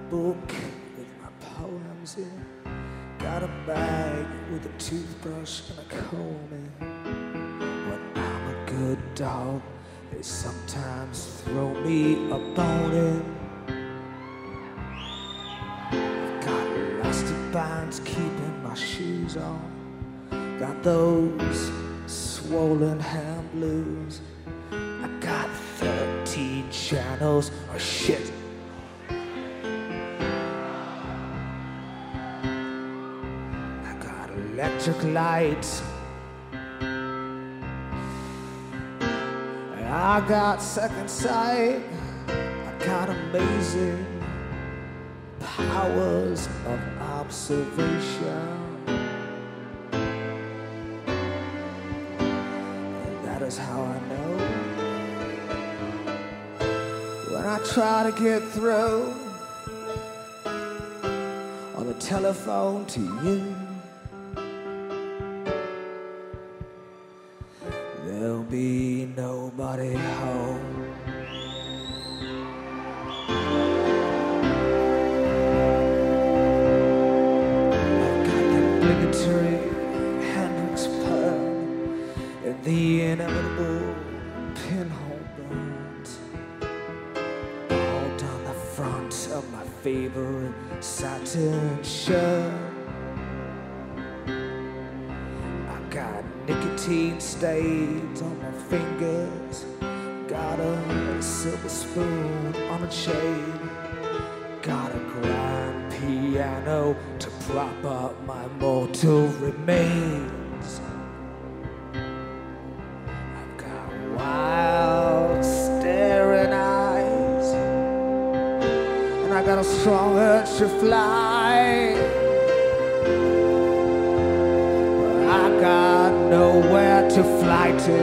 book with my poems in. Got a bag with a toothbrush and a comb in. When I'm a good dog, they sometimes throw me a bone in. I've got elastic bands keeping my shoes on. Got those swollen hand blues. I got 13 channels of shit. I got electric lights. And I got second sight. I got amazing powers of observation. That is how I know when I try to get through on the telephone to you, there'll be nobody home. I've got the obligatory Hendrix perm and the inevitable pinhole burns all down the front of my favorite satin shirt. I got nicotine stains on my fingers, got a silver spoon on a chain, got a grand piano to prop up my mortal remains. Wild staring eyes, and I got a strong urge to fly, but I got nowhere to fly to.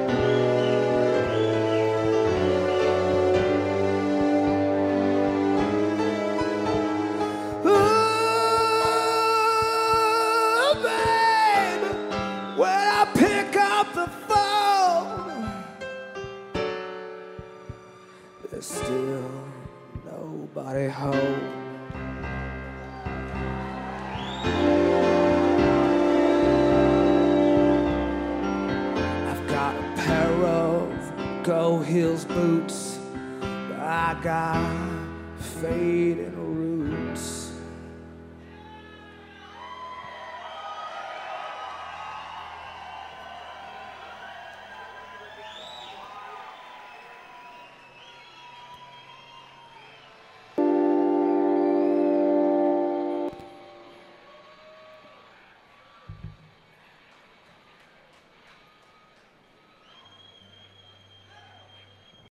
Ooh, babe, when I pick up the phone, there's still nobody home. I've got a pair of Go Heels boots, I got fading